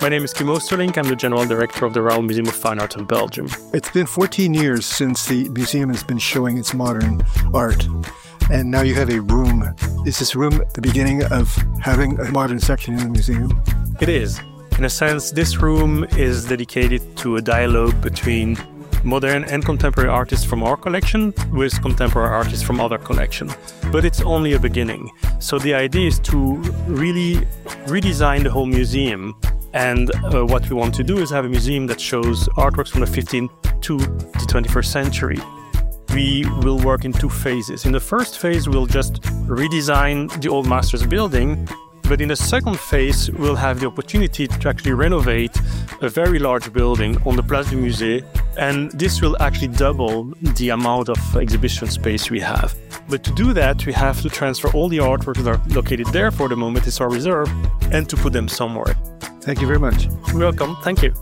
My name is Kim Oosterlink. I'm the General Director of the Royal Museum of Fine Art of Belgium. It's been 14 years since the museum has been showing its modern art. And now you have a room. Is this room the beginning of having a modern section in the museum? It is. In a sense, this room is dedicated to a dialogue between modern and contemporary artists from our collection with contemporary artists from other collections. But it's only a beginning. So the idea is to really redesign the whole museum. And what we want to do is have a museum that shows artworks from the 15th to the 21st century. We will work in two phases. In the first phase, we'll just redesign the old Masters building. But in the second phase, we'll have the opportunity to actually renovate a very large building on the Place du Musée. And this will actually double the amount of exhibition space we have. But to do that, we have to transfer all the artworks that are located there for the moment, it's our reserve, and to put them somewhere. Thank you very much. You're welcome. Thank you.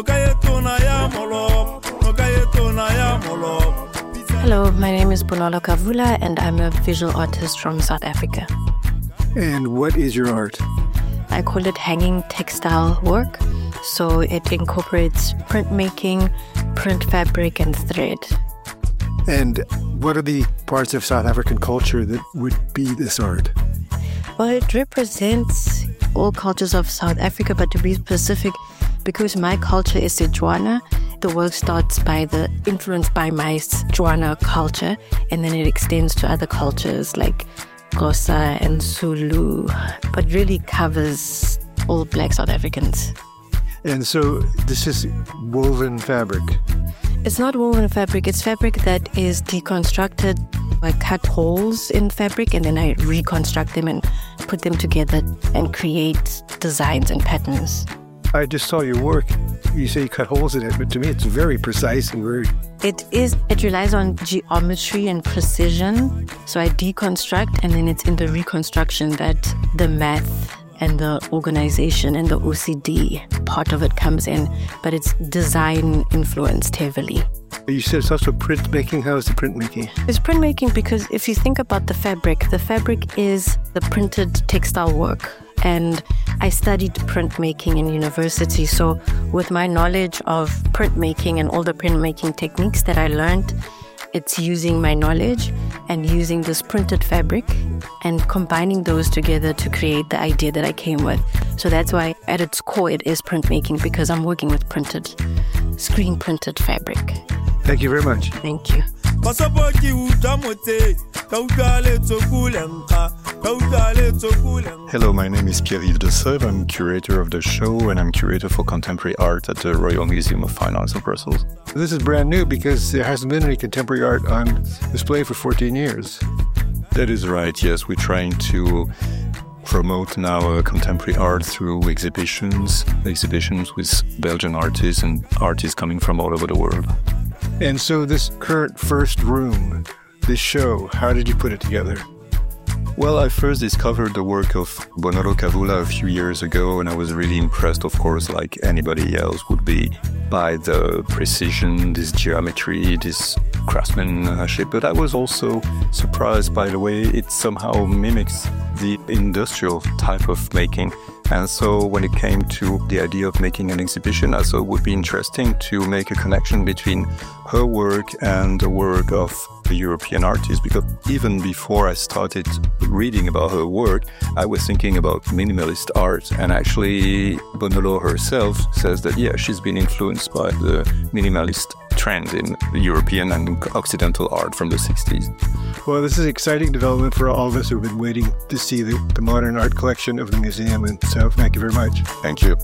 Hello, my name is Bonolo Kavula, and I'm a visual artist from South Africa. And what is your art? I call it hanging textile work. So it incorporates printmaking, print fabric, and thread. And what are the parts of South African culture that would be this art? Well, it represents all cultures of South Africa, but to be specific, because my culture is Setswana, the work starts by the influence by my Setswana culture, and then it extends to other cultures like Xhosa and Zulu, but really covers all Black South Africans. And so this is woven fabric. It's not woven fabric, it's fabric that is deconstructed. I cut holes in fabric and then I reconstruct them and put them together and create designs and patterns. I just saw your work. You say you cut holes in it, but to me it's very precise and very... It relies on geometry and precision. So I deconstruct and then it's in the reconstruction that the math and the organization and the OCD part of it comes in, but it's design influenced heavily. You said it's also printmaking. How is the printmaking? It's printmaking because if you think about the fabric is the printed textile work. And I studied printmaking in university. So with my knowledge of printmaking and all the printmaking techniques that I learned, it's using my knowledge and using this printed fabric and combining those together to create the idea that I came with. So that's why at its core it is printmaking, because I'm working with screen printed fabric. Thank you very much. Thank you. Hello, my name is Pierre-Yves de Seuve. I'm curator of the show and I'm curator for contemporary art at the Royal Museum of Fine Arts of Brussels. This is brand new because there hasn't been any contemporary art on display for 14 years. That is right, yes. We're trying to promote now contemporary art through exhibitions with Belgian artists and artists coming from all over the world. And so this current first room, this show, how did you put it together? Well, I first discovered the work of Bonolo Kavula a few years ago, and I was really impressed, of course, like anybody else would be, by the precision, this geometry, this craftsmanship. But I was also surprised by the way it somehow mimics the industrial type of making. And so when it came to the idea of making an exhibition, I thought it would be interesting to make a connection between her work and the work of the European artist, because even before I started reading about her work, I was thinking about minimalist art. And actually, Bonolo herself says that, yeah, she's been influenced by the minimalist trend in European and Occidental art from the 60s. Well, this is an exciting development for all of us who've been waiting to see the modern art collection of the museum. And so thank you very much. Thank you.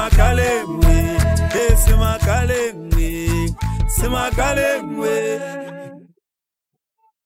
C'est ma